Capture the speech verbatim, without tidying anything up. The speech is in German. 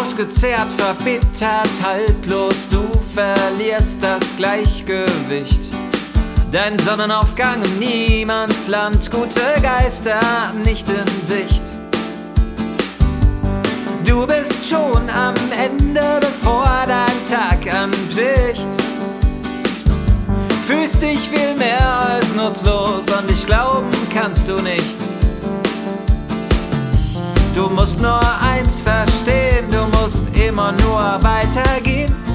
ausgezehrt, verbittert, haltlos, du verlierst das Gleichgewicht. Dein Sonnenaufgang im Niemandsland, gute Geister nicht in Sicht. Du bist schon am Ende, bevor dein Tag anbricht. Fühlst dich viel mehr als nutzlos und dich glauben kannst du nicht. Du musst nur eins verstehen, du musst immer nur weitergehen.